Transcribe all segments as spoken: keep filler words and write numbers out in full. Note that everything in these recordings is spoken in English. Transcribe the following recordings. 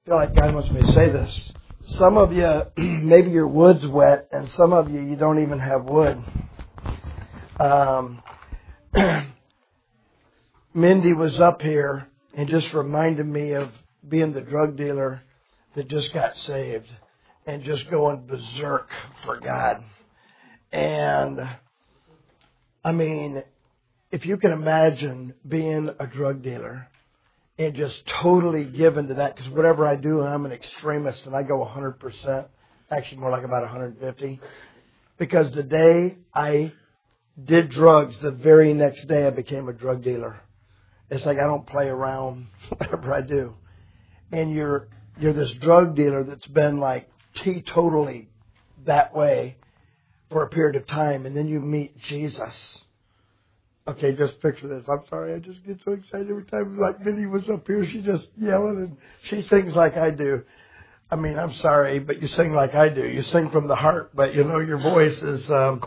feel like God wants me to say this. Some of you, maybe your wood's wet, and some of you, you don't even have wood. Um, Mindy was up here and just reminded me of being the drug dealer that just got saved and just going berserk for God. And, I mean, if you can imagine being a drug dealer and just totally given to that, because whatever I do, I'm an extremist and I go one hundred percent, actually more like about one hundred fifty. Because the day I did drugs, the very next day I became a drug dealer. It's like I don't play around whatever I do. And you're you're this drug dealer that's been like teetotally that way for a period of time, and then you meet Jesus. Okay, just picture this. I'm sorry, I just get so excited every time. Like Minnie was up here, she just yelling, and she sings like I do. I mean, I'm sorry, but you sing like I do. You sing from the heart, but you know your voice is um,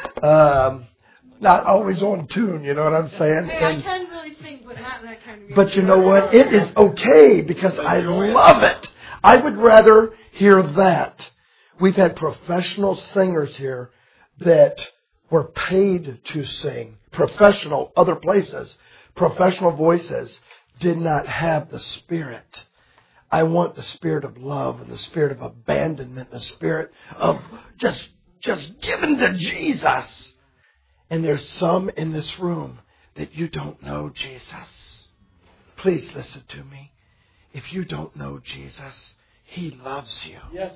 um, not always on tune. You know what I'm saying? Hey, and, I can really sing, but not in that kind of music. But you know what? It is okay because I love it. I would rather hear that. We've had professional singers here that were paid to sing. Professional, other places, professional voices did not have the Spirit. I want the spirit of love and the spirit of abandonment, the spirit of just, just giving to Jesus. And there's some in this room that you don't know Jesus. Please listen to me. If you don't know Jesus, He loves you. Yes.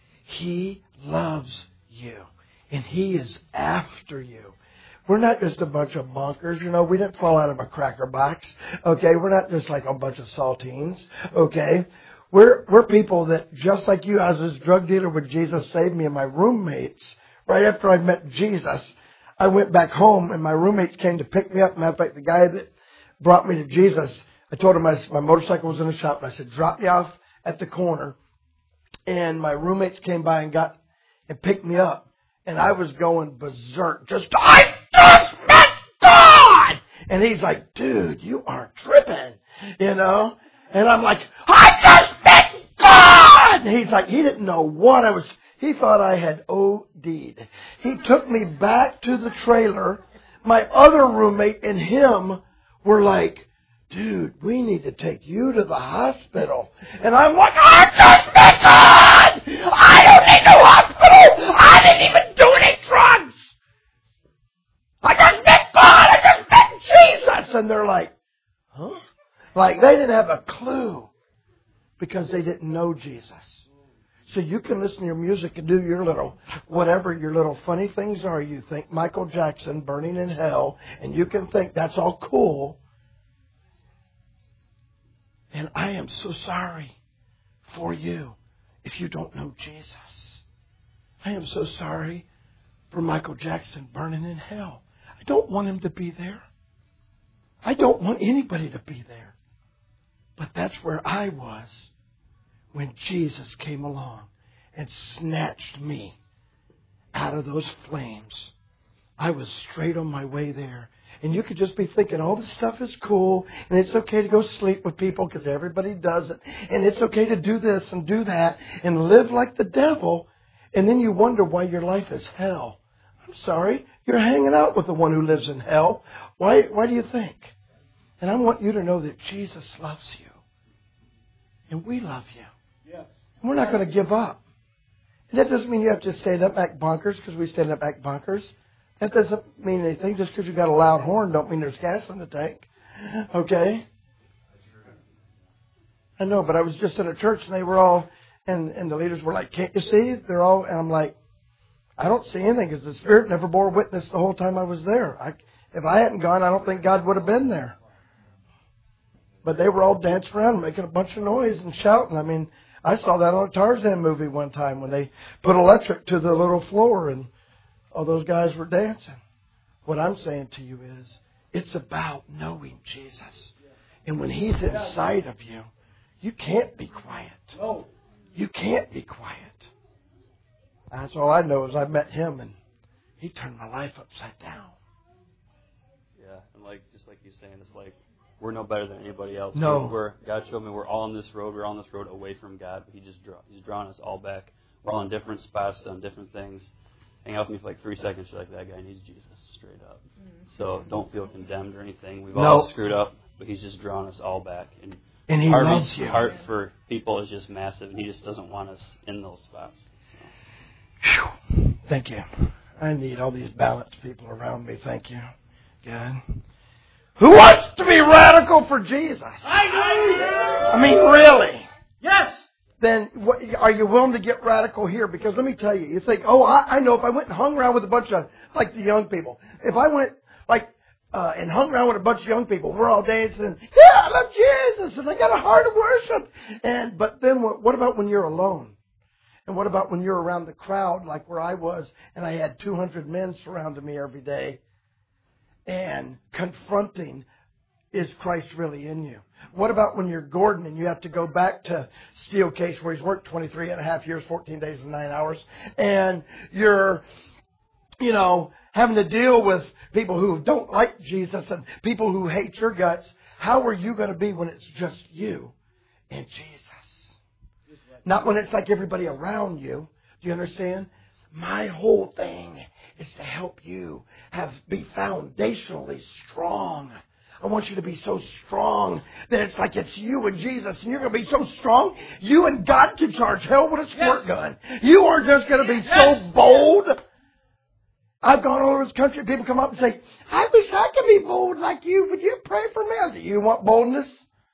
He loves you. And He is after you. We're not just a bunch of bonkers, you know. We didn't fall out of a cracker box, okay? We're not just like a bunch of saltines, okay? We're we're people that, just like you, I was this drug dealer when Jesus saved me, and my roommates, right after I met Jesus, I went back home, and my roommates came to pick me up. Matter of fact, the guy that brought me to Jesus, I told him my, my motorcycle was in the shop, and I said, drop me off at the corner. And my roommates came by and got and picked me up. And I was going berserk. Just, I just met God! And he's like, dude, you are tripping, you know? And I'm like, I just met God! And he's like, he didn't know what I was, he thought I had O D'd. He took me back to the trailer. My other roommate and him were like, dude, we need to take you to the hospital. And I'm like, I just met God! I don't need no hospital! I didn't even do any drugs! I just met God! I just met Jesus! And they're like, huh? Like they didn't have a clue because they didn't know Jesus. So you can listen to your music and do your little, whatever your little funny things are. You think Michael Jackson, Burning in Hell, and you can think that's all cool. And I am so sorry for you if you don't know Jesus. I am so sorry for Michael Jackson burning in hell. I don't want him to be there. I don't want anybody to be there. But that's where I was when Jesus came along and snatched me out of those flames. I was straight on my way there. And you could just be thinking, all this stuff is cool, and it's okay to go sleep with people because everybody does it, and it's okay to do this and do that and live like the devil, and then you wonder why your life is hell. I'm sorry, you're hanging out with the one who lives in hell. Why, why do you think? And I want you to know that Jesus loves you, and we love you. Yes. And we're not going to give up. And that doesn't mean you have to stand up, act bonkers, because we stand up, act bonkers. That doesn't mean anything. Just because you got a loud horn don't mean there's gas in the tank. Okay? I know, but I was just in a church and they were all, and, and the leaders were like, can't you see? They're all, and I'm like, I don't see anything because the Spirit never bore witness the whole time I was there. I, if I hadn't gone, I don't think God would have been there. But they were all dancing around, making a bunch of noise and shouting. I mean, I saw that on a Tarzan movie one time when they put electric to the little floor and all those guys were dancing. What I'm saying to you is, it's about knowing Jesus. And when He's inside of you, you can't be quiet. No. You can't be quiet. That's all I know is I met Him and He turned my life upside down. Yeah, and like just like you're saying, it's like we're no better than anybody else. No. We're, God showed me we're all on this road. We're on this road away from God, but He just draw, He's drawn us all back. We're all in different spots, done different things. Hang out with me for like three seconds. You're like, that guy needs Jesus, straight up. So don't feel condemned or anything. We've all No. screwed up, but He's just drawn us all back. And, and He Harvey's loves you. heart for people is just massive, and He just doesn't want us in those spots. Whew. Thank you. I need all these balanced people around me. Thank you, God. Who wants to be radical for Jesus? I do. I mean, really? Yes. Then what, are you willing to get radical here? Because let me tell you, you think, oh, I, I know if I went and hung around with a bunch of, like the young people, if I went, like, uh, and hung around with a bunch of young people, we're all dancing, yeah, I love Jesus, and I got a heart of worship. And, but then what, what about when you're alone? And what about when you're around the crowd, like where I was, and I had two hundred men surrounding me every day, and confronting, is Christ really in you? What about when you're Gordon and you have to go back to Steelcase where he's worked twenty-three and a half years, fourteen days and nine hours, and you're, you know, having to deal with people who don't like Jesus and people who hate your guts? How are you going to be when it's just you and Jesus? Not when it's like everybody around you. Do you understand? My whole thing is to help you have be foundationally strong. I want you to be so strong that it's like it's you and Jesus, and you're going to be so strong, you and God can charge hell with a squirt yes. gun. You are just going to be yes. so bold. I've gone all over this country, people come up and say, I wish I could be bold like you. Would you pray for me? I say, you want boldness?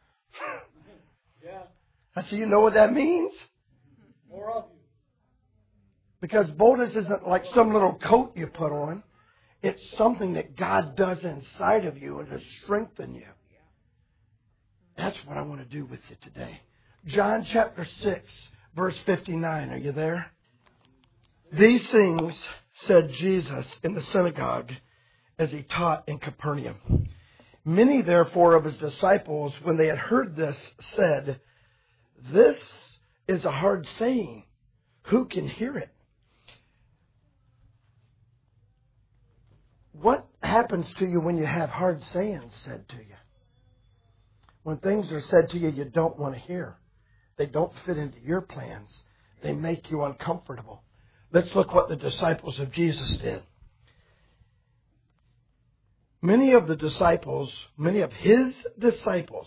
Yeah. I say, you know what that means? More of you. Because boldness isn't like some little coat you put on. It's something that God does inside of you and to strengthen you. That's what I want to do with you today. John chapter six, verse fifty-nine. Are you there? These things said Jesus in the synagogue as he taught in Capernaum. Many, therefore, of his disciples, when they had heard this, said, this is a hard saying. Who can hear it? What happens to you when you have hard sayings said to you? When things are said to you you don't want to hear. They don't fit into your plans. They make you uncomfortable. Let's look what the disciples of Jesus did. Many of the disciples, many of his disciples,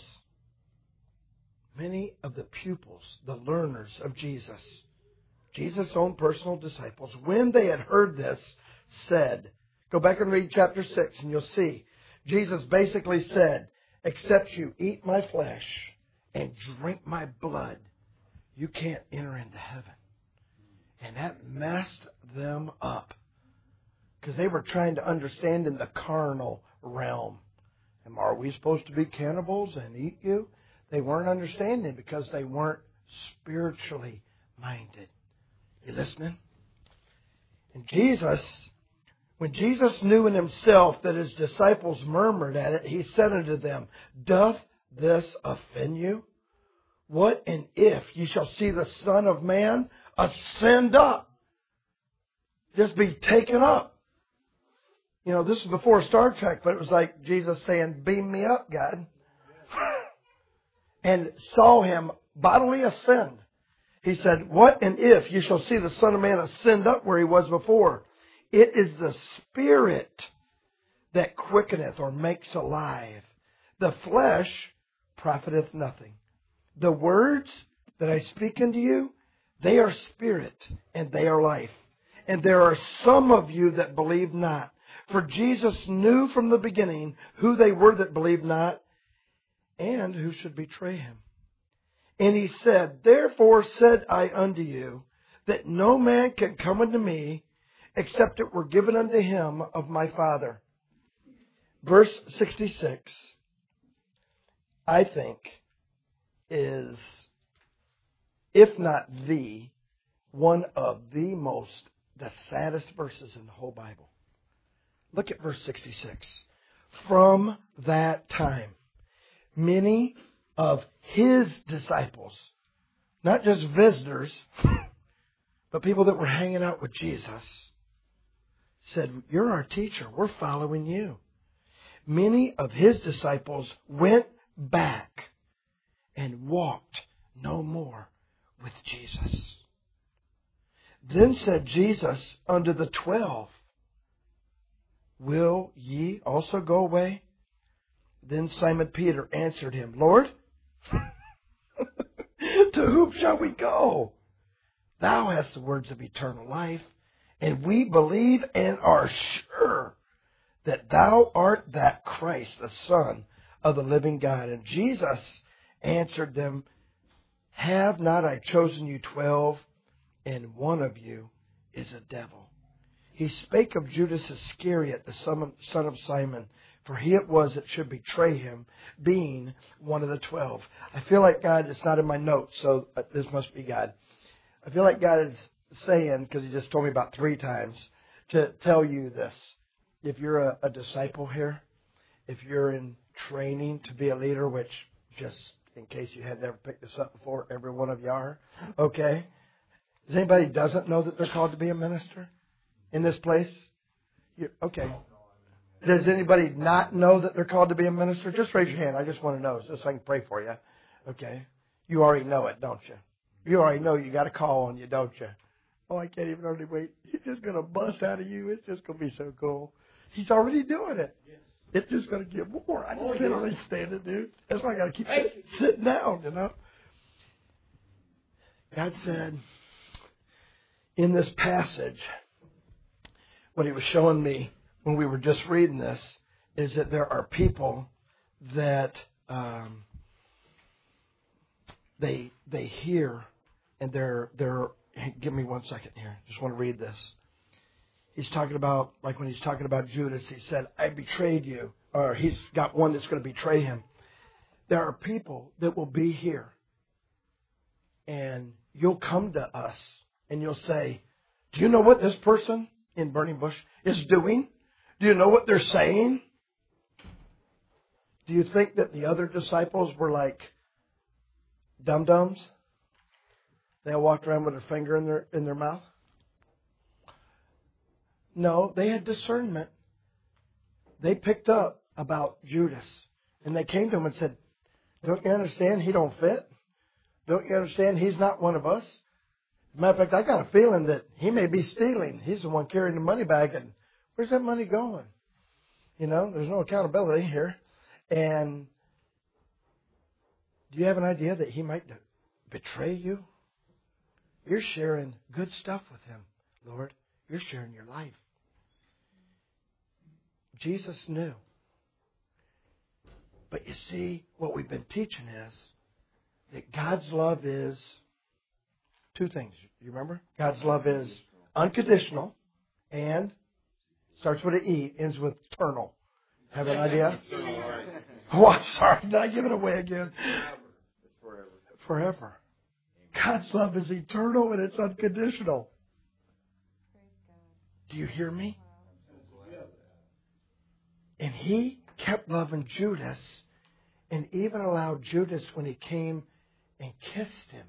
many of the pupils, the learners of Jesus, Jesus' own personal disciples, when they had heard this, said, go back and read chapter six and you'll see. Jesus basically said, except you eat my flesh and drink my blood, you can't enter into heaven. And that messed them up. Because they were trying to understand in the carnal realm. And are we supposed to be cannibals and eat you? They weren't understanding because they weren't spiritually minded. You listening? And Jesus... When Jesus knew in himself that his disciples murmured at it, he said unto them, doth this offend you? What and if ye shall see the Son of Man ascend up? Just be taken up. You know, this is before Star Trek, but it was like Jesus saying, beam me up, God. And saw him bodily ascend. He said, what and if ye shall see the Son of Man ascend up where he was before? It is the Spirit that quickeneth or makes alive. The flesh profiteth nothing. The words that I speak unto you, they are spirit and they are life. And there are some of you that believe not. For Jesus knew from the beginning who they were that believed not and who should betray him. And he said, therefore said I unto you, that no man can come unto me except it were given unto him of my Father. Verse sixty-six, I think, is, if not the, one of the most, the saddest verses in the whole Bible. Look at verse sixty-six. From that time, many of his disciples, not just visitors, but people that were hanging out with Jesus, said, you're our teacher. We're following you. Many of his disciples went back and walked no more with Jesus. Then said Jesus unto the twelve, Will ye also go away? Then Simon Peter answered him, Lord, to whom shall we go? Thou hast the words of eternal life, and we believe and are sure that thou art that Christ, the Son of the living God. And Jesus answered them, Have not I chosen you twelve, and one of you is a devil? He spake of Judas Iscariot, the son of Simon, for he it was that should betray him, being one of the twelve. I feel like God, it's not in my notes, so this must be God. I feel like God is saying, because he just told me about three times, to tell you this. If you're a, a disciple here, if you're in training to be a leader, which just in case you had never picked this up before, every one of you are, okay? Does anybody doesn't know that they're called to be a minister in this place? You, okay. Does anybody not know that they're called to be a minister? Just raise your hand. I just want to know, just so I can pray for you. Okay. You already know it, don't you? You already know you got a call on you, don't you? Oh, I can't even hardly wait. He's just going to bust out of you. It's just going to be so cool. He's already doing it. It's just going to get more. I just can't really stand it, dude. That's why I got to keep sitting down, you know. God said in this passage, what he was showing me when we were just reading this is that there are people that um, they they hear and they're they're. Give me one second here. Just want to read this. He's talking about, like when he's talking about Judas, he said, I betrayed you. Or he's got one that's going to betray him. There are people that will be here. And you'll come to us and you'll say, do you know what this person in Burning Bush is doing? Do you know what they're saying? Do you think that the other disciples were like dum-dums? They all walked around with their finger in their in their mouth? No, they had discernment. They picked up about Judas. And they came to him and said, don't you understand he don't fit? Don't you understand he's not one of us? As a matter of fact, I got a feeling that he may be stealing. He's the one carrying the money bag. And where's that money going? You know, there's no accountability here. And do you have an idea that he might betray you? You're sharing good stuff with him, Lord. You're sharing your life. Jesus knew. But you see, what we've been teaching is that God's love is two things. You remember? God's love is unconditional and starts with an E, ends with eternal. Have an idea? Oh, I'm sorry. Did I give it away again? It's forever. Forever. God's love is eternal and it's unconditional. Do you hear me? And he kept loving Judas and even allowed Judas when he came and kissed him.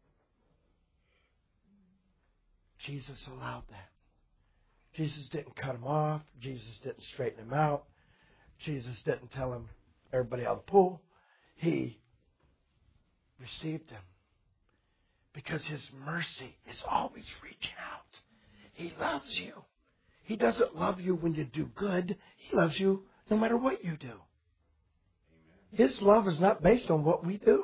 Jesus allowed that. Jesus didn't cut him off. Jesus didn't straighten him out. Jesus didn't tell him everybody out of the pool. He received him. Because his mercy is always reaching out. He loves you. He doesn't love you when you do good. He loves you no matter what you do. His love is not based on what we do.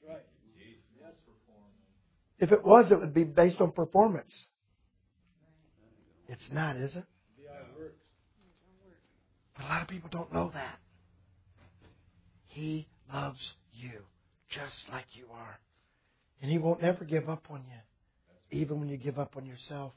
If it was, it would be based on performance. It's not, is it? But a lot of people don't know that. He loves you just like you are. And he won't never give up on you, even when you give up on yourself.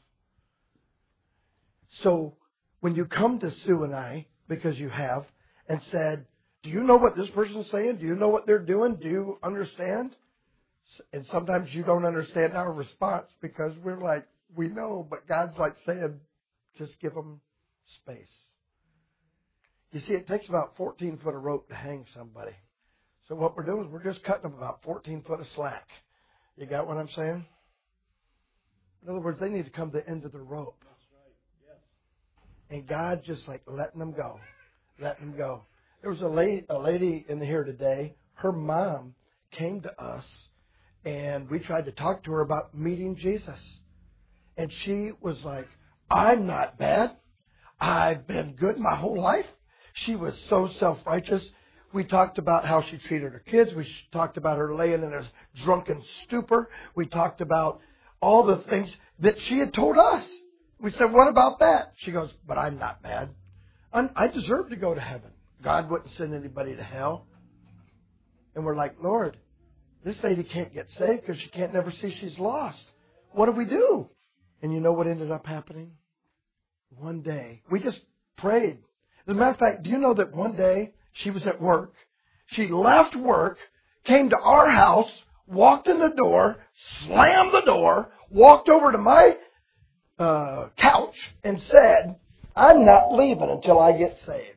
So when you come to Sue and I, because you have, and said, do you know what this person's saying? Do you know what they're doing? Do you understand? And sometimes you don't understand our response because we're like, we know, but God's like saying, just give them space. You see, it takes about fourteen foot of rope to hang somebody. So what we're doing is we're just cutting them about fourteen foot of slack. You got what I'm saying? In other words, they need to come to the end of the rope. And God just like letting them go. Letting them go. There was a lady, a lady in here today. her mom came to us, and we tried to talk to her about meeting Jesus. And she was like, I'm not bad. I've been good my whole life. She was so self-righteous. We talked about how she treated her kids. We talked about her laying in a drunken stupor. We talked about all the things that she had told us. We said, what about that? She goes, but I'm not bad. I'm, I deserve to go to heaven. God wouldn't send anybody to hell. And we're like, Lord, this lady can't get saved because she can't never see she's lost. What do we do? And you know what ended up happening? One day, we just prayed. As a matter of fact, do you know that one day she was at work? She left work, came to our house, walked in the door, slammed the door, walked over to my uh, couch and said, I'm not leaving until I get saved.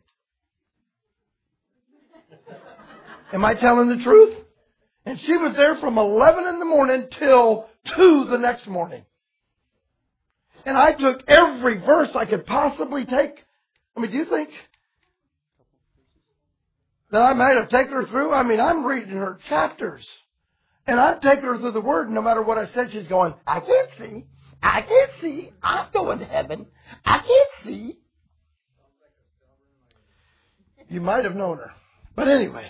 Am I telling the truth? And she was there from eleven in the morning till two the next morning. And I took every verse I could possibly take. I mean, do you think that I might have taken her through? I mean, I'm reading her chapters. And I'm taking her through the Word. No matter what I said, she's going, I can't see. I can't see. I'm going to heaven. I can't see. You might have known her. But anyway.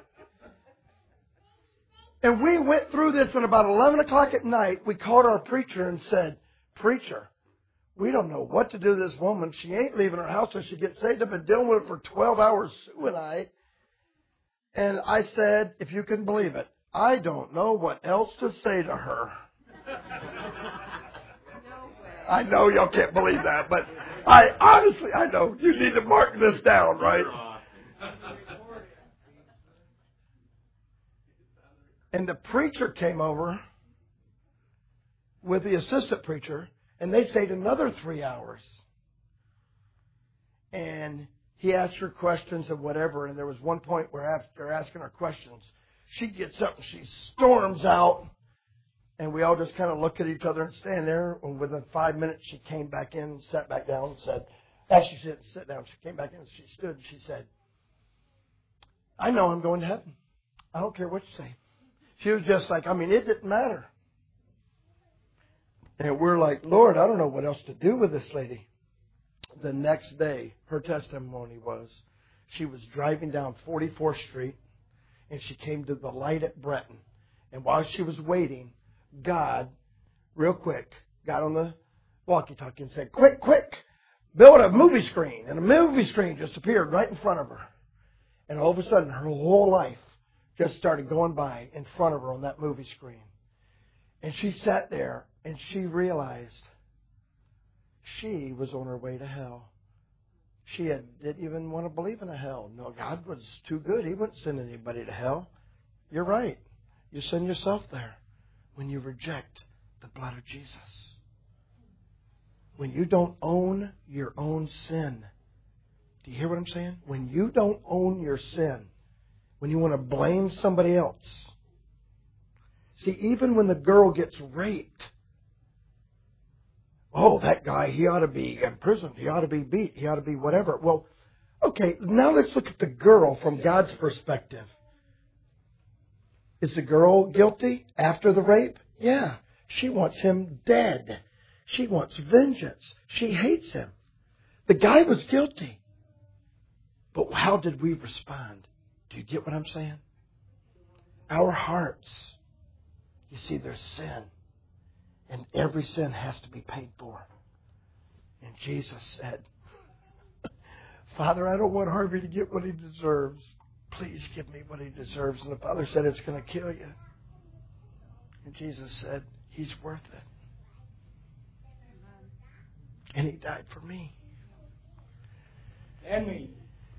And we went through this at about eleven o'clock at night. We called our preacher and said, Preacher, we don't know what to do to this woman. She ain't leaving her house till she gets saved. I've been dealing with it for twelve hours, Sue and I. And I said, if you can believe it, I don't know what else to say to her. I know y'all can't believe that, but I honestly, I know. You need to mark this down, right? And the preacher came over with the assistant preacher, and they stayed another three hours. And he asked her questions and whatever, and there was one point where after asking her questions, she gets up and she storms out, and we all just kind of look at each other and stand there. And within five minutes, she came back in, sat back down, and said, actually, she didn't sit down. She came back in, and she stood, and she said, I know I'm going to heaven. I don't care what you say. She was just like, I mean, it didn't matter. And we're like, Lord, I don't know what else to do with this lady. The next day, her testimony was, she was driving down forty-fourth Street, and she came to the light at Breton. And while she was waiting, God, real quick, got on the walkie-talkie and said, quick, quick, build a movie screen. And a movie screen just appeared right in front of her. And all of a sudden, her whole life just started going by in front of her on that movie screen. And she sat there and she realized she was on her way to hell. She had, didn't even want to believe in a hell. No, God was too good. He wouldn't send anybody to hell. You're right. You send yourself there when you reject the blood of Jesus. When you don't own your own sin. Do you hear what I'm saying? When you don't own your sin, when you want to blame somebody else. See, even when the girl gets raped, oh, that guy, he ought to be in prison. He ought to be beat. He ought to be whatever. Well, okay, now let's look at the girl from God's perspective. Is the girl guilty after the rape? Yeah. She wants him dead. She wants vengeance. She hates him. The guy was guilty. But how did we respond? Do you get what I'm saying? Our hearts, you see, there's sin. And every sin has to be paid for. And Jesus said, Father, I don't want Harvey to get what he deserves. Please give me what he deserves. And the Father said, it's going to kill you. And Jesus said, he's worth it. And he died for me. And me.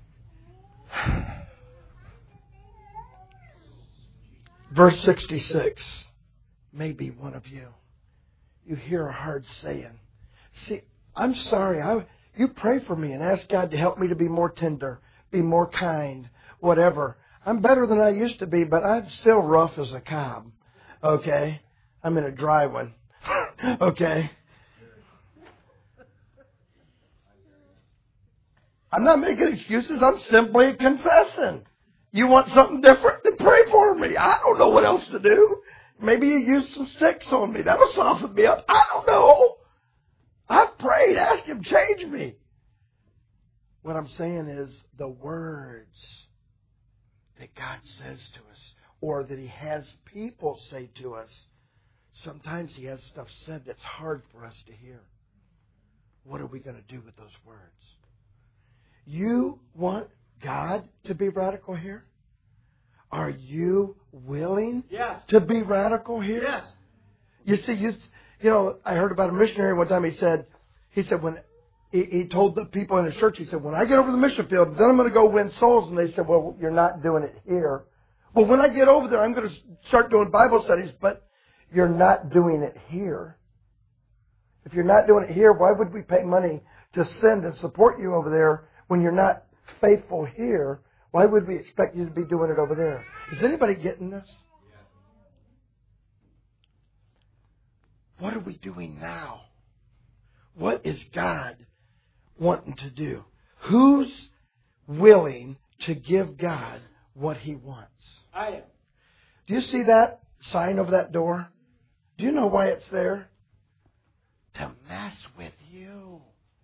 Verse sixty-six, maybe one of you, you hear a hard saying. See, I'm sorry. I, you pray for me and ask God to help me to be more tender, be more kind, whatever. I'm better than I used to be, but I'm still rough as a cob. Okay? I'm in a dry one. Okay? I'm not making excuses. I'm simply confessing. You want something different? Then pray for me. I don't know what else to do. Maybe you use some sticks on me. That'll soften me up. I don't know. I've prayed. Ask Him, change me. What I'm saying is the words that God says to us, or that He has people say to us, sometimes He has stuff said that's hard for us to hear. What are we going to do with those words? You want God to be radical here? Are you willing Yes. to be radical here? Yes. You see, you, you know, I heard about a missionary one time. He said, he said when he, he told the people in his church, he said, when I get over the mission field, then I'm going to go win souls. And they said, well, you're not doing it here. Well, when I get over there, I'm going to start doing Bible studies, but you're not doing it here. If you're not doing it here, why would we pay money to send and support you over there when you're not faithful here? Why would we expect you to be doing it over there? Is anybody getting this? What are we doing now? What is God wanting to do? Who's willing to give God what He wants? I am. Do you see that sign over that door? Do you know why it's there? To mess with you.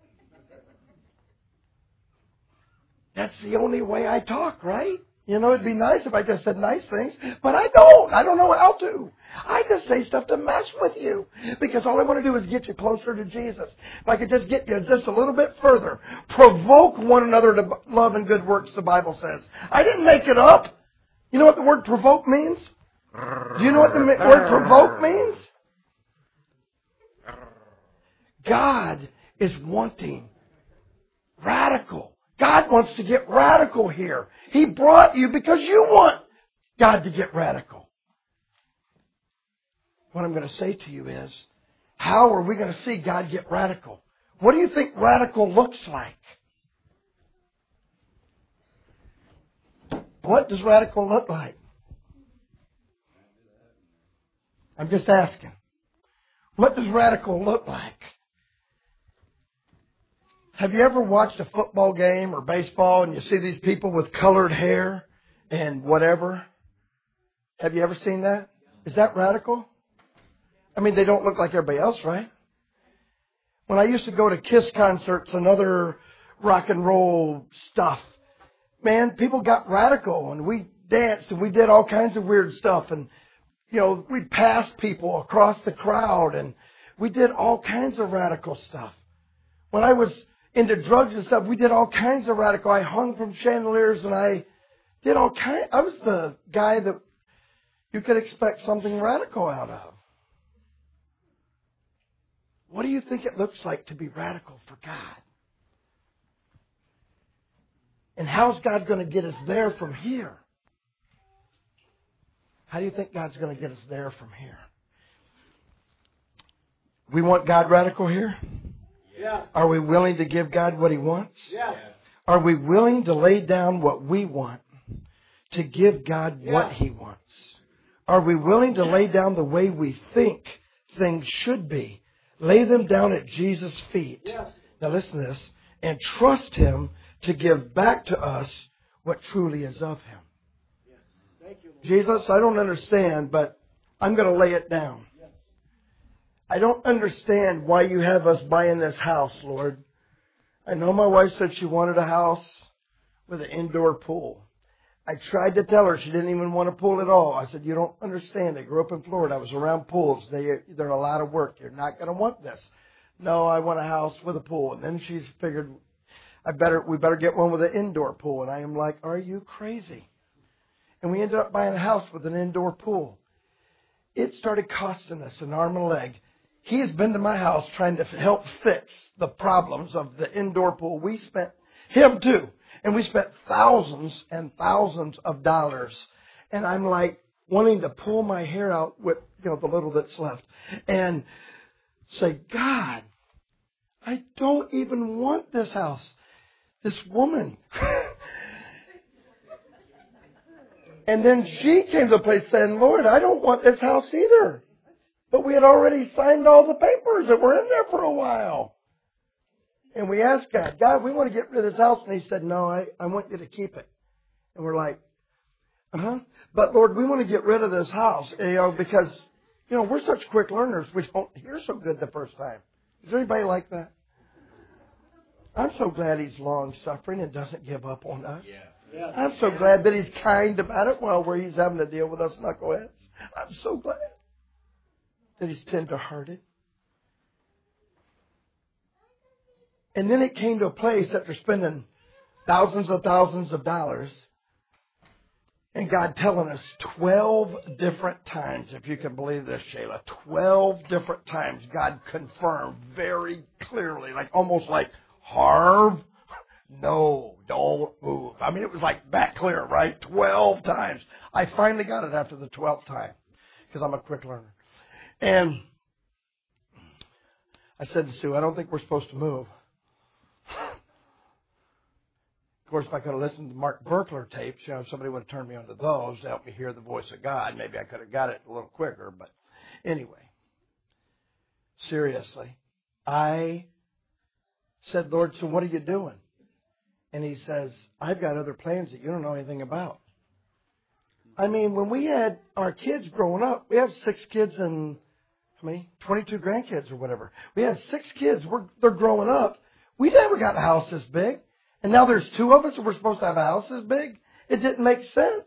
That's the only way I talk, right? You know, it'd be nice if I just said nice things, but I don't. I don't know how to. I just say stuff to mess with you because all I want to do is get you closer to Jesus. If I could just get you just a little bit further, provoke one another to love and good works, the Bible says. I didn't make it up. You know what the word provoke means? Do you know what the word provoke means? God is wanting radical. God wants to get radical here. He brought you because you want God to get radical. What I'm going to say to you is, how are we going to see God get radical? What do you think radical looks like? What does radical look like? I'm just asking. What does radical look like? Have you ever watched a football game or baseball and you see these people with colored hair and whatever? Have you ever seen that? Is that radical? I mean, they don't look like everybody else, right? When I used to go to KISS concerts and other rock and roll stuff, man, people got radical and we danced and we did all kinds of weird stuff. And, you know, we'd pass people across the crowd and we did all kinds of radical stuff. When I was into drugs and stuff, we did all kinds of radical. I hung from chandeliers and I did all kinds. I was the guy that you could expect something radical out of. What do you think it looks like to be radical for God? And how's God going to get us there from here? How do you think God's going to get us there from here? We want God radical here? Yes. Are we willing to give God what He wants? Yes. Are we willing to lay down what we want to give God Yes. what He wants? Are we willing to lay down the way we think things should be? Lay them down at Jesus' feet. Yes. Now listen to this. And trust Him to give back to us what truly is of Him. Yes. Thank you, Lord. Jesus, I don't understand, but I'm going to lay it down. I don't understand why you have us buying this house, Lord. I know my wife said she wanted a house with an indoor pool. I tried to tell her she didn't even want a pool at all. I said, you don't understand. I grew up in Florida. I was around pools. They, they're a lot of work. You're not going to want this. No, I want a house with a pool. And then she's figured, I better, we better get one with an indoor pool. And I am like, are you crazy? And we ended up buying a house with an indoor pool. It started costing us an arm and a leg. He has been to my house trying to help fix the problems of the indoor pool. We spent, him too, and we spent thousands and thousands of dollars. And I'm like wanting to pull my hair out with, you know, the little that's left and say, God, I don't even want this house. This woman. And then she came to the place saying, Lord, I don't want this house either. But we had already signed all the papers that were in there for a while. And we asked God, God, we want to get rid of this house. And He said, no, I, I want you to keep it. And we're like, Uh-huh. But Lord, we want to get rid of this house, you know, because, you know, we're such quick learners. We don't hear so good the first time. Is there anybody like that? I'm so glad He's long-suffering and doesn't give up on us. Yeah. Yeah. I'm so glad that He's kind about it while where He's having to deal with us knuckleheads. I'm so glad that He's tender-hearted. And then it came to a place after spending thousands and thousands of dollars and God telling us twelve different times, if you can believe this, Shayla, twelve different times God confirmed very clearly, like almost like, Harv, no, don't move. I mean, it was like back clear, right? twelve times. I finally got it after the twelfth time because I'm a quick learner. And I said to Sue, I don't think we're supposed to move. Of course, if I could have listened to Mark Verkler tapes, you know, somebody would have turned me onto those to help me hear the voice of God. Maybe I could have got it a little quicker. But anyway, seriously, I said, Lord, so what are you doing? And He says, I've got other plans that you don't know anything about. I mean, when we had our kids growing up, we have six kids and how many? twenty-two grandkids or whatever. We had six kids. We're, they're growing up. We never got a house this big. And now there's two of us and we're supposed to have a house this big. It didn't make sense.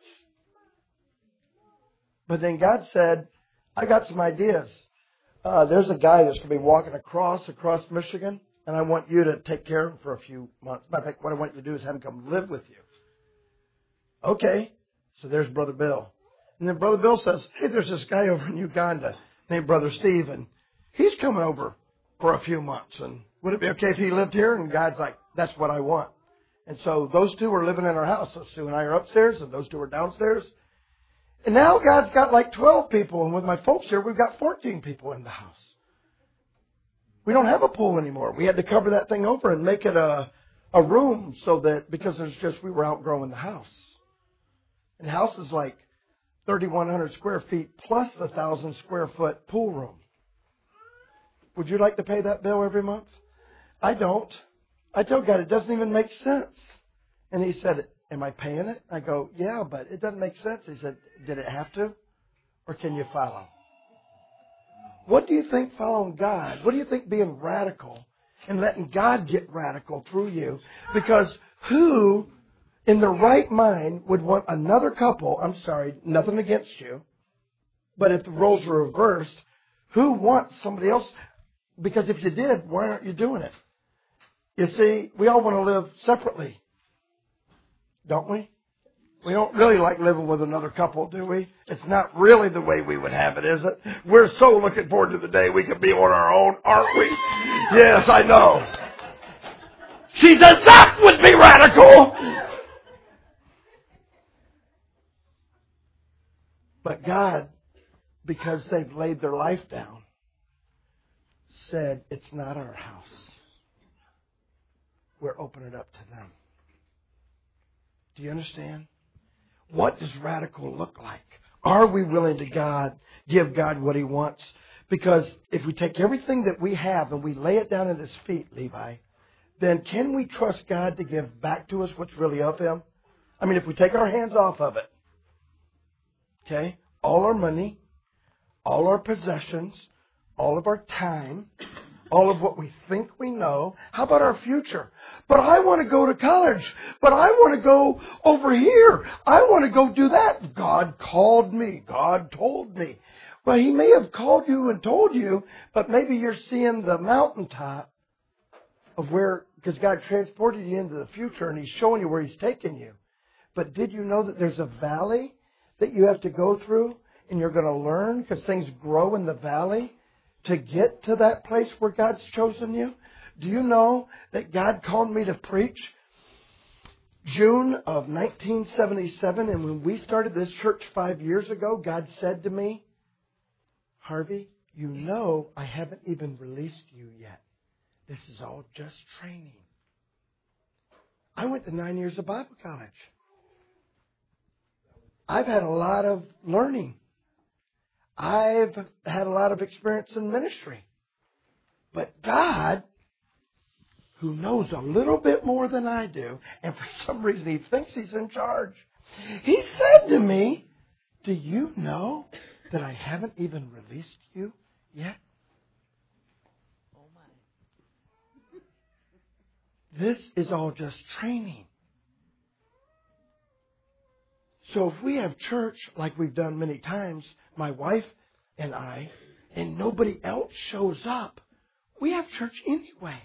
But then God said, I got some ideas. Uh, there's a guy that's going to be walking across, across Michigan. And I want you to take care of him for a few months. Matter of fact, what I want you to do is have him come live with you. Okay. So there's Brother Bill. And then Brother Bill says, hey, there's this guy over in Uganda named Brother Steve. And he's coming over for a few months. And would it be okay if he lived here? And God's like, that's what I want. And so those two are living in our house. So Sue and I are upstairs and those two are downstairs. And now God's got like twelve people. And with my folks here, we've got fourteen people in the house. We don't have a pool anymore. We had to cover that thing over and make it a a room so that, because there's just, we were outgrowing the house. And the house is like thirty-one hundred square feet plus the one thousand square foot pool room. Would you like to pay that bill every month? I don't. I told God it doesn't even make sense. And He said, am I paying it? I go, yeah, but it doesn't make sense. He said, did it have to? Or can you follow? What do you think following God? What do you think being radical and letting God get radical through you? Because who in their right mind would want another couple, I'm sorry, nothing against you, but if the roles were reversed, who wants somebody else? Because if you did, why aren't you doing it? You see, we all want to live separately, don't we? We don't really like living with another couple, do we? It's not really the way we would have it, is it? We're so looking forward to the day we can be on our own, aren't we? Yes, I know. She says that would be radical. But God, because they've laid their life down, said it's not our house. We're opening it up to them. Do you understand? What does radical look like? Are we willing to God give God what He wants? Because if we take everything that we have and we lay it down at His feet, Levi, then can we trust God to give back to us what's really of Him? I mean, if we take our hands off of it, okay, all our money, all our possessions, all of our time, all of what we think we know. How about our future? But I want to go to college. But I want to go over here. I want to go do that. God called me. God told me. Well, He may have called you and told you, but maybe you're seeing the mountaintop of where, because God transported you into the future and He's showing you where He's taking you. But did you know that there's a valley that you have to go through and you're going to learn because things grow in the valley to get to that place where God's chosen you? Do you know that God called me to preach June of nineteen seventy-seven, and when we started this church five years ago, God said to me, Harvey, you know I haven't even released you yet. This is all just training. I went to nine years of Bible college. I've had a lot of learning. I've had a lot of experience in ministry. But God, who knows a little bit more than I do, and for some reason He thinks He's in charge, He said to me, do you know that I haven't even released you yet? This is all just training. So if we have church like we've done many times, my wife and I, and nobody else shows up, we have church anyway.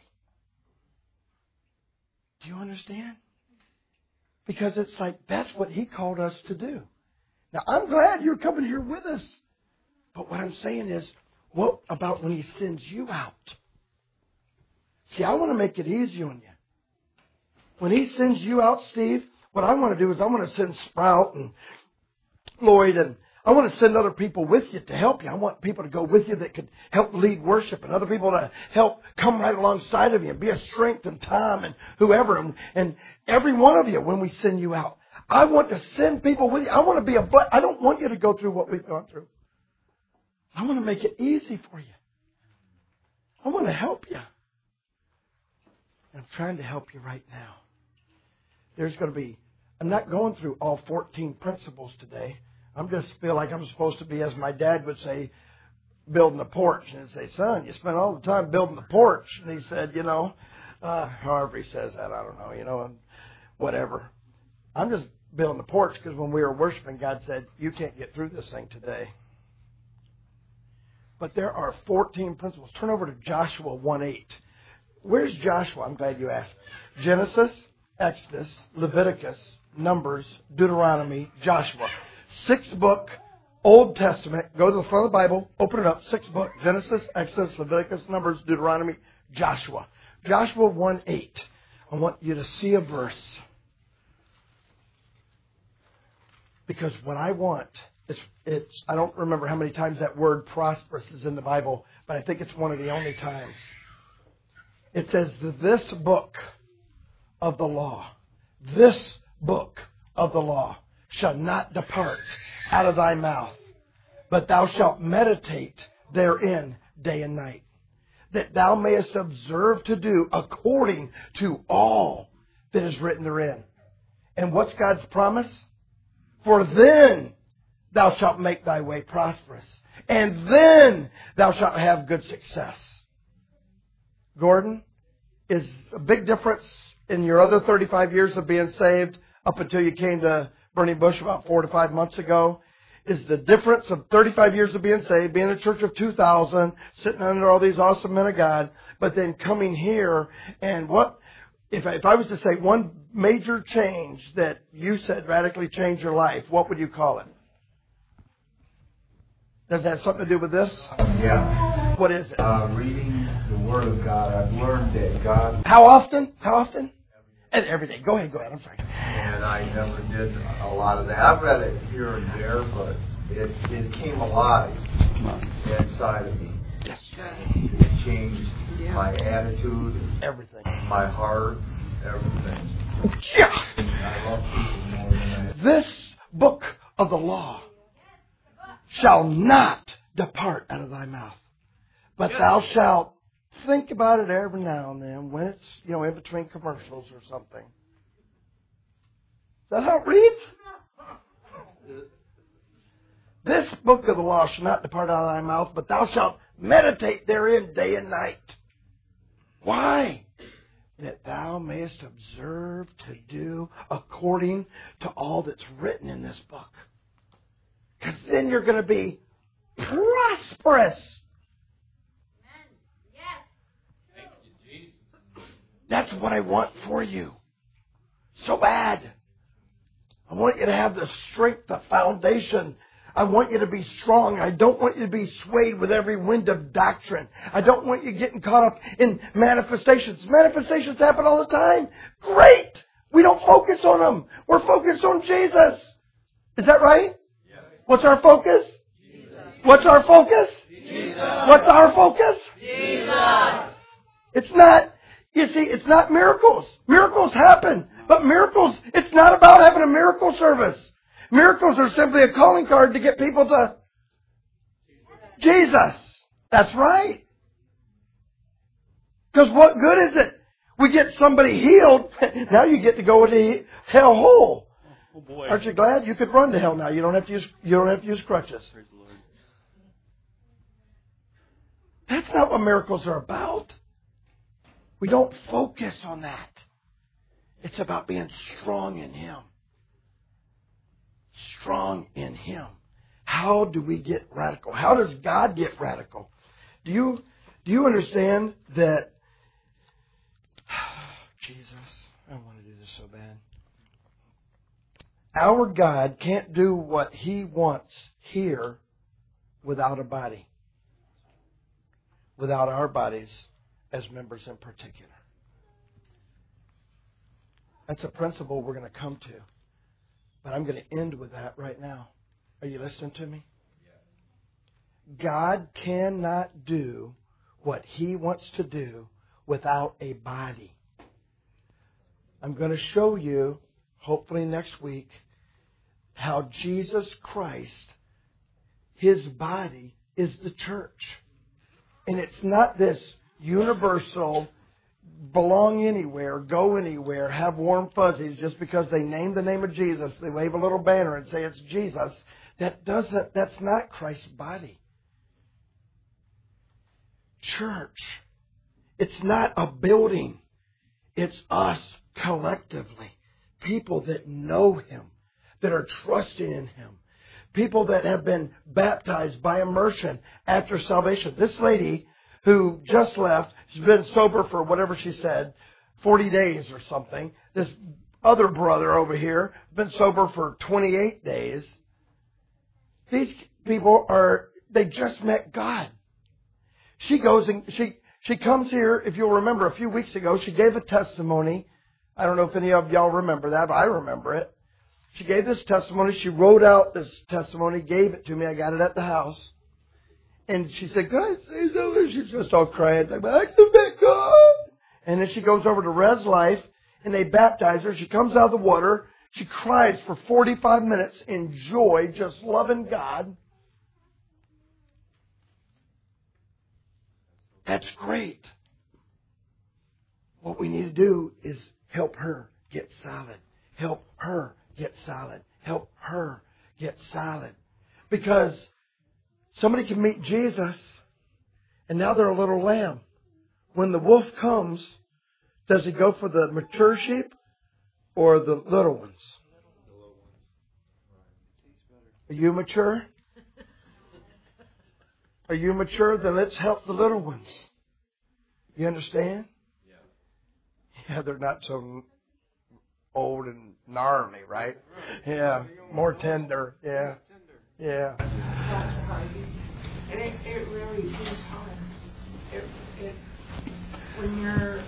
Do you understand? Because it's like that's what He called us to do. Now, I'm glad you're coming here with us. But what I'm saying is, what about when He sends you out? See, I want to make it easy on you. When He sends you out, Steve, what I want to do is I want to send Sprout and Lloyd, and I want to send other people with you to help you. I want people to go with you that could help lead worship, and other people to help come right alongside of you and be a strength and Tom and whoever. And, and every one of you, when we send you out, I want to send people with you. I want to be a but. I don't want you to go through what we've gone through. I want to make it easy for you. I want to help you. And I'm trying to help you right now. There's going to be, I'm not going through all fourteen principles today. I'm just feel like I'm supposed to be, as my dad would say, building a porch. And he'd say, son, you spend all the time building the porch. And he said, you know, uh, however he says that, I don't know, you know, and whatever. I'm just building the porch because when we were worshiping, God said, you can't get through this thing today. But there are fourteen principles. Turn over to Joshua one eight. Where's Joshua? I'm glad you asked. Genesis, Exodus, Leviticus, Numbers, Deuteronomy, Joshua. Six book, Old Testament. Go to the front of the Bible, open it up. Six book, Genesis, Exodus, Leviticus, Numbers, Deuteronomy, Joshua. Joshua one eight. I want you to see a verse. Because what I want, it's, it's, I don't remember how many times that word prosperous is in the Bible, but I think it's one of the only times. It says, this book of the law, this book of the law shall not depart out of thy mouth, but thou shalt meditate therein day and night, that thou mayest observe to do according to all that is written therein. And what's God's promise? For then thou shalt make thy way prosperous, and then thou shalt have good success. Gordon, is a big difference in your other thirty-five years of being saved up until you came to Burning Bush about four to five months ago, is the difference of thirty-five years of being saved, being in a church of two thousand, sitting under all these awesome men of God, but then coming here and what, if I, if I was to say one major change that you said radically changed your life, what would you call it? Does that have something to do with this? Yeah. What is it? Uh, reading the Word of God. I've learned that God... How often? How often? And every day. Go ahead, go ahead. I'm sorry. And I never did a lot of that. I've read it here and there, but it, it came alive inside of me. Yes. It changed yeah. my attitude. Everything. My heart. Everything. Yeah. I love people more than that. This book of the law shall not depart out of thy mouth, but thou shalt think about it every now and then when it's, you know, in between commercials or something. Is that how it reads? This book of the law shall not depart out of thy mouth, but thou shalt meditate therein day and night. Why? That thou mayest observe to do according to all that's written in this book. Because then you're going to be prosperous. That's what I want for you. So bad. I want you to have the strength, the foundation. I want you to be strong. I don't want you to be swayed with every wind of doctrine. I don't want you getting caught up in manifestations. Manifestations happen all the time. Great. We don't focus on them. We're focused on Jesus. Is that right? Yes. What's our focus? Jesus. What's our focus? Jesus. What's our focus? Jesus. It's not... You see, it's not miracles. Miracles happen. But miracles, it's not about having a miracle service. Miracles are simply a calling card to get people to Jesus. That's right. Because what good is it? We get somebody healed. Now you get to go into hell hole. Oh boy. Aren't you glad? You could run to hell now. You don't have to use, you don't have to use crutches. Praise the Lord. That's not what miracles are about. We don't focus on that. It's about being strong in Him. Strong in Him. How do we get radical? How does God get radical? Do you do you understand that? Jesus, I want to do this so bad. Our God can't do what He wants here without a body. Without our bodies as members in particular. That's a principle we're going to come to. But I'm going to end with that right now. Are you listening to me? God cannot do what He wants to do without a body. I'm going to show you, hopefully next week, how Jesus Christ, His body, is the church. And it's not this universal, belong anywhere, go anywhere, have warm fuzzies just because they name the name of Jesus. They wave a little banner and say it's Jesus. That doesn't, that's not Christ's body. Church. It's not a building. It's us collectively. People that know Him, that are trusting in Him. People that have been baptized by immersion after salvation. This lady who just left, she's been sober for whatever she said, forty days or something. This other brother over here, been sober for twenty-eight days. These people are, they just met God. She goes and she, she comes here, if you'll remember a few weeks ago, she gave a testimony. I don't know if any of y'all remember that, but I remember it. She gave this testimony. She wrote out this testimony, gave it to me. I got it at the house. And she said, "Can I say something?" She's just all crying. Like, I can be God. And then she goes over to Res Life, and they baptize her. She comes out of the water. She cries for forty-five minutes in joy, just loving God. That's great. What we need to do is help her get solid. Help her get solid. Help her get solid. Because somebody can meet Jesus, and now they're a little lamb. When the wolf comes, does he go for the mature sheep or the little ones? Are you mature? Are you mature? Then let's help the little ones. You understand? Yeah, they're not so old and gnarly, right? Yeah, more tender. Yeah, yeah. And it, it really is hard. It, it, when you're,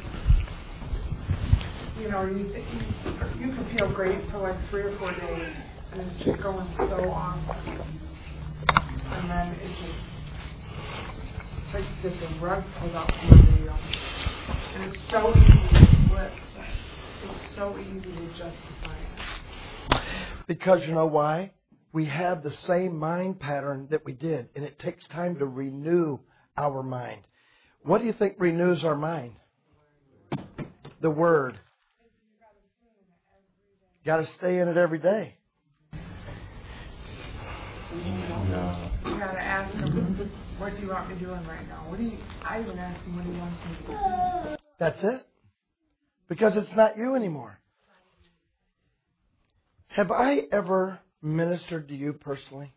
you know, you, you, you can feel great for like three or four days, and it's just going so awesome. And then it just, like there's a rug pulled out from under you. And it's so easy to flip. It's so easy to justify it. Because you know why? We have the same mind pattern that we did, and it takes time to renew our mind. What do you think renews our mind? The Word. Got to stay in it every day. You got to ask Him, what do you want me doing right now? What do you? I even ask Him what He wants me to do. That's it. Because it's not you anymore. Have I ever ministered to you personally?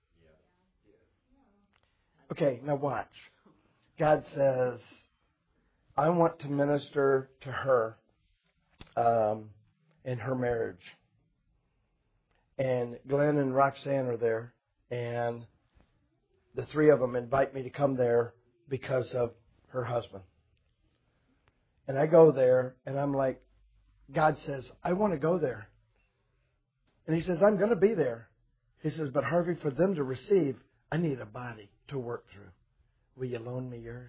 Okay, now watch. God says, I want to minister to her um, in her marriage. And Glenn and Roxanne are there. And the three of them invite me to come there because of her husband. And I go there, and I'm like, God says, I want to go there. And He says, I'm going to be there. He says, but Harvey, for them to receive, I need a body to work through. Will you loan me yours?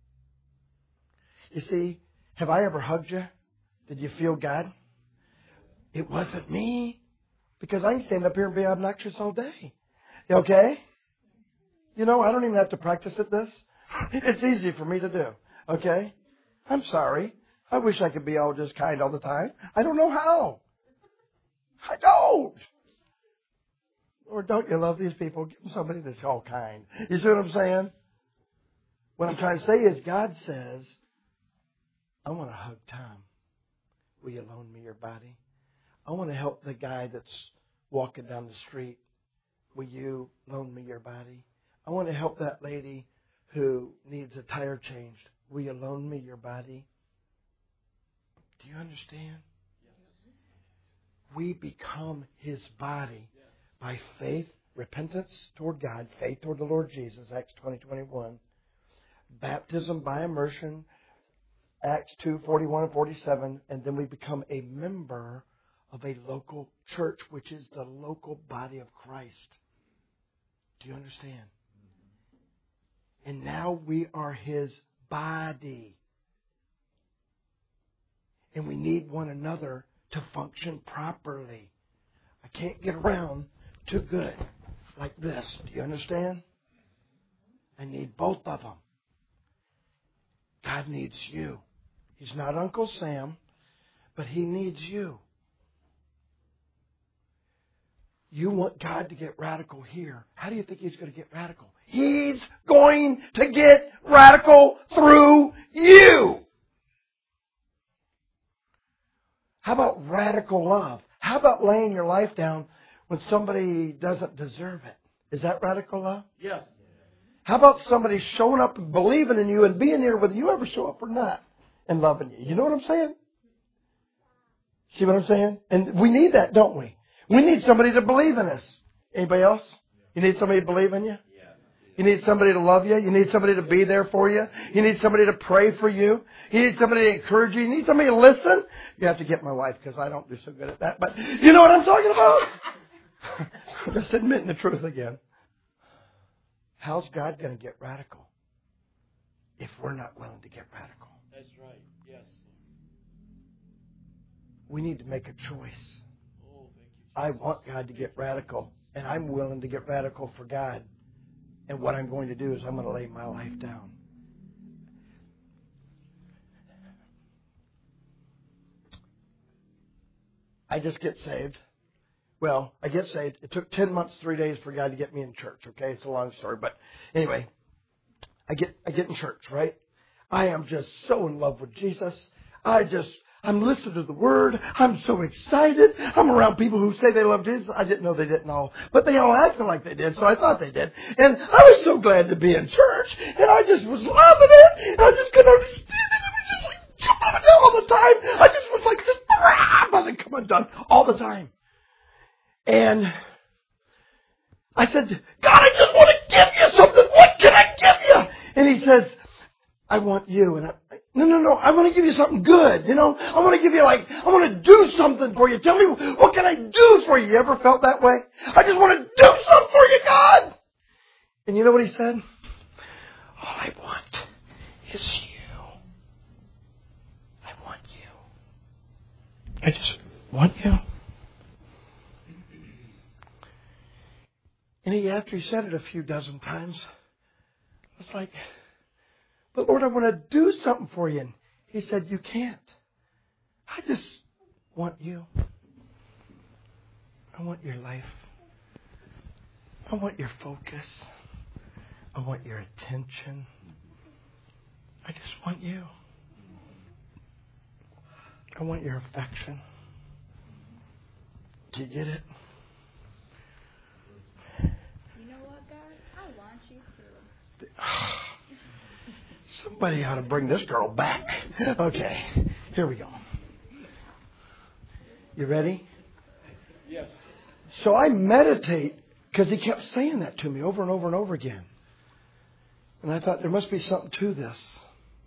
You see, have I ever hugged you? Did you feel God? It wasn't me. Because I can stand up here and be obnoxious all day. Okay? You know, I don't even have to practice at this. It's easy for me to do. Okay? I'm sorry. I wish I could be all just kind all the time. I don't know how. I don't. Or don't you love these people? Give them somebody that's all kind. You see what I'm saying? What I'm trying to say is God says, I want to hug Tom. Will you loan me your body? I want to help the guy that's walking down the street. Will you loan me your body? I want to help that lady who needs a tire changed. Will you loan me your body? Do you understand? We become His body by faith, repentance toward God, faith toward the Lord Jesus, Acts twenty twenty-one. Baptism by immersion, Acts two forty-one and forty-seven. And then we become a member of a local church, which is the local body of Christ. Do you understand? And now we are His body. And we need one another to function properly. I can't get around too good like this. Do you understand? I need both of them. God needs you. He's not Uncle Sam, but He needs you. You want God to get radical here. How do you think He's going to get radical? He's going to get radical through you. How about radical love? How about laying your life down when somebody doesn't deserve it? Is that radical love? Yes. How about somebody showing up and believing in you and being here whether you ever show up or not and loving you? You know what I'm saying? See what I'm saying? And we need that, don't we? We need somebody to believe in us. Anybody else? You need somebody to believe in you? You need somebody to love you. You need somebody to be there for you. You need somebody to pray for you. You need somebody to encourage you. You need somebody to listen. You have to get my wife because I don't do so good at that. But you know what I'm talking about? Just admitting the truth again. How's God going to get radical if we're not willing to get radical? That's right. Yes. We need to make a choice. Oh, thank you. I want God to get radical, and I'm willing to get radical for God. And what I'm going to do is I'm going to lay my life down. I just get saved. Well, I get saved. It took ten months, three days for God to get me in church. Okay, it's a long story, but anyway, I get I get in church, right? I am just so in love with Jesus. I just I'm listening to the Word. I'm so excited. I'm around people who say they love Jesus. I didn't know they didn't all, but they all acted like they did, so I thought they did. And I was so glad to be in church, and I just was loving it. And I just couldn't understand it. It was just like jumping up and down all the time. I just was like just ah, wasn't come undone all the time. And I said, God, I just want to give you something. What can I give you? And He says, I want you. And I, no, no, no. I want to give you something good. You know, I want to give you like, I want to do something for you. Tell me, what can I do for you? You ever felt that way? I just want to do something for you, God. And you know what He said? All I want is you. I want you. I just want you. And he, after he said it a few dozen times, I was like, but Lord, I want to do something for you. And He said, you can't. I just want you. I want your life. I want your focus. I want your attention. I just want you. I want your affection. Do you get it? Somebody ought to bring this girl back. Okay, here we go. You ready? Yes. So I meditate because He kept saying that to me over and over and over again. And I thought there must be something to this.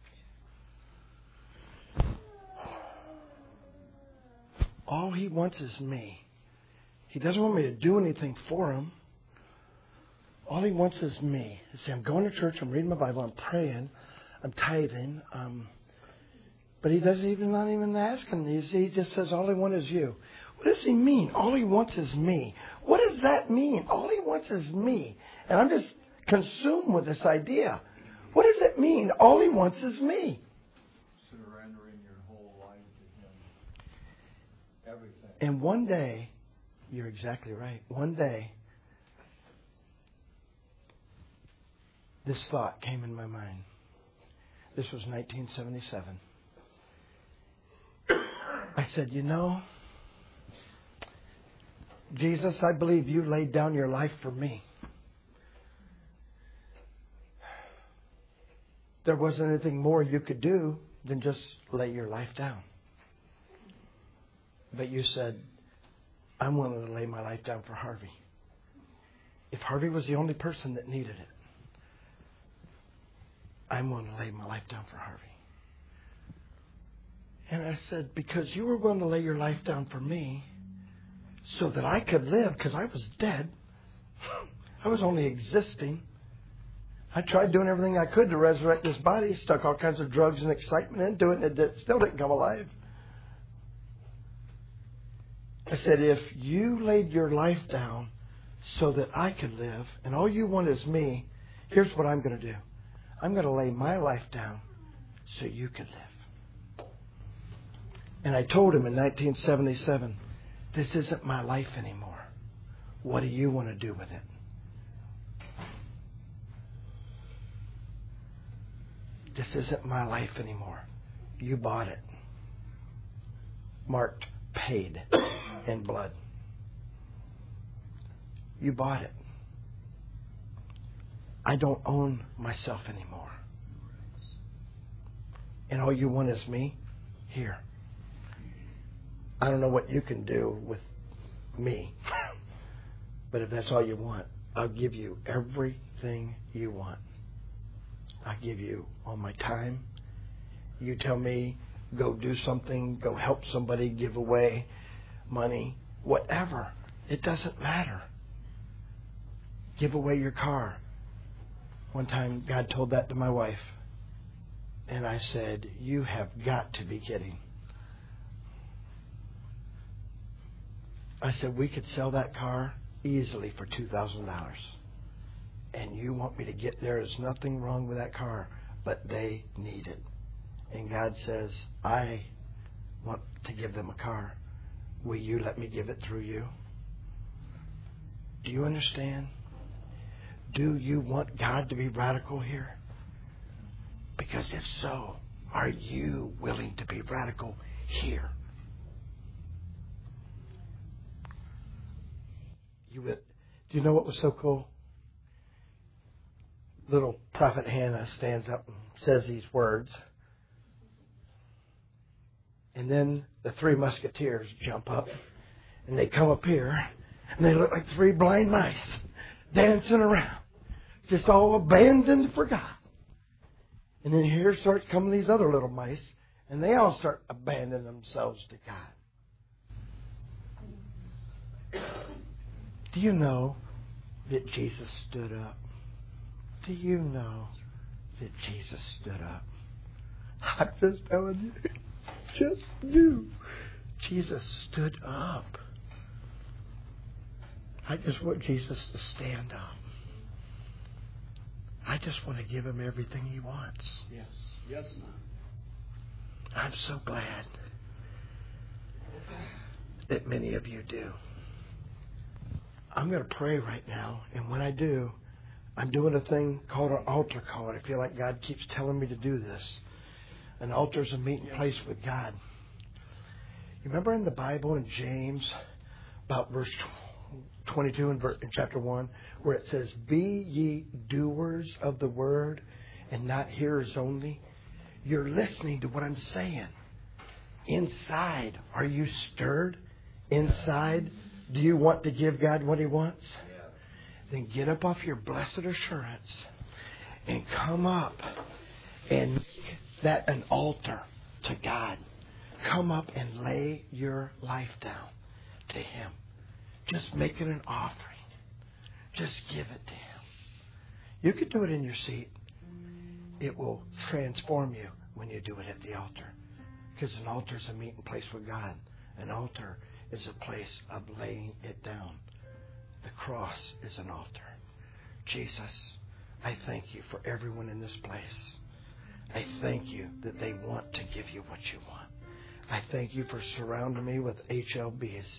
All He wants is me. He doesn't want me to do anything for Him. All He wants is me. He said, I'm going to church, I'm reading my Bible, I'm praying, I'm tithing. Um, but He doesn't even, not even asking. He, he just says, all I want is you. What does He mean? All He wants is me. What does that mean? All He wants is me. And I'm just consumed with this idea. What does it mean? All He wants is me. Surrendering your whole life to Him. Everything. And one day, You're exactly right. One day, this thought came in my mind. This was nineteen seventy-seven. I said, you know, Jesus, I believe you laid down your life for me. There wasn't anything more you could do than just lay your life down. But you said, I'm willing to lay my life down for Harvey. If Harvey was the only person that needed it, I'm willing to lay my life down for Harvey. And I said, because you were willing to lay your life down for me so that I could live, because I was dead. I was only existing. I tried doing everything I could to resurrect this body, stuck all kinds of drugs and excitement into it, and it still didn't come alive. I said, if you laid your life down so that I could live, and all you want is me, here's what I'm going to do. I'm going to lay my life down so you can live. And I told him in nineteen seventy-seven, this isn't my life anymore. What do you want to do with it? This isn't my life anymore. You bought it. Marked, paid in blood. You bought it. I don't own myself anymore. And all you want is me? Here. I don't know what you can do with me. But if that's all you want, I'll give you everything you want. I give you all my time. You tell me, go do something, go help somebody, give away money, whatever. It doesn't matter. Give away your car. One time, God told that to my wife. And I said, you have got to be kidding. I said, we could sell that car easily for two thousand dollars. And you want me to get there? There's nothing wrong with that car, but they need it. And God says, I want to give them a car. Will you let me give it through you? Do you understand? Do you want God to be radical here? Because if so, are you willing to be radical here? You would, do you know what was so cool? Little prophet Hannah stands up and says these words. And then the three musketeers jump up and they come up here and they look like three blind mice dancing around, just all abandoned for God. And then here starts coming these other little mice and they all start abandoning themselves to God. Do you know that Jesus stood up? Do you know that Jesus stood up? I'm just telling you. Just do. Jesus stood up. I just want Jesus to stand up. I just want to give him everything he wants. Yes. Yes, ma'am. I'm so glad that many of you do. I'm going to pray right now, and when I do, I'm doing a thing called an altar call. I feel like God keeps telling me to do this. An altar is a meeting place with God. You remember in the Bible in James, about verse twenty-two in, in chapter one, where it says, be ye doers of the word and not hearers only? You're listening to what I'm saying. Inside, are you stirred? Inside, do you want to give God what he wants? Then get up off your blessed assurance and come up and make that an altar to God. Come up and lay your life down to him. Just make it an offering. Just give it to him. You can do it in your seat. It will transform you when you do it at the altar. Because an altar is a meeting place with God. An altar is a place of laying it down. The cross is an altar. Jesus, I thank you for everyone in this place. I thank you that they want to give you what you want. I thank you for surrounding me with H L Bs.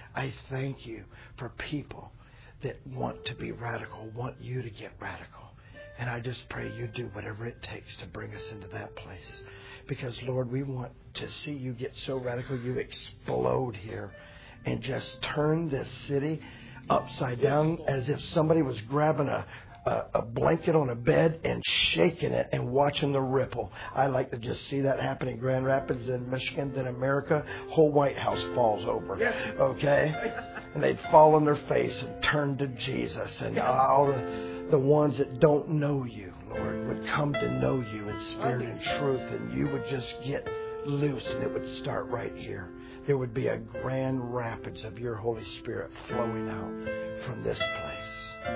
I thank you for people that want to be radical, want you to get radical. And I just pray you do whatever it takes to bring us into that place. Because, Lord, we want to see you get so radical, you explode here and just turn this city upside down as if somebody was grabbing a, a, a blanket on a bed and shaking it and watching the ripple. I like to just see that happen in Grand Rapids, in Michigan, then America, whole White House falls over. Okay? And they'd fall on their face and turn to Jesus. And all the, the ones that don't know you, Lord, would come to know you in spirit and truth. And you would just get loose, and it would start right here. There would be a grand rapids of your Holy Spirit flowing out from this place.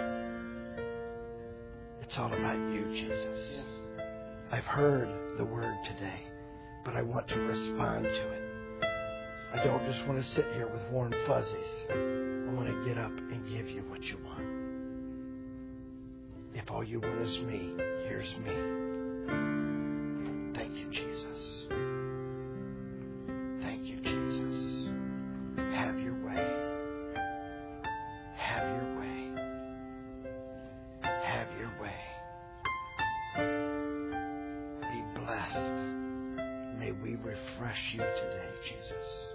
It's all about you, Jesus. I've heard the word today, but I want to respond to it. I don't just want to sit here with warm fuzzies. I want to get up and give you what you want. If all you want is me, here's me. Thank you, Jesus. Thank you, Jesus. Have your way. Have your way. Have your way. Be blessed. May we refresh you today, Jesus.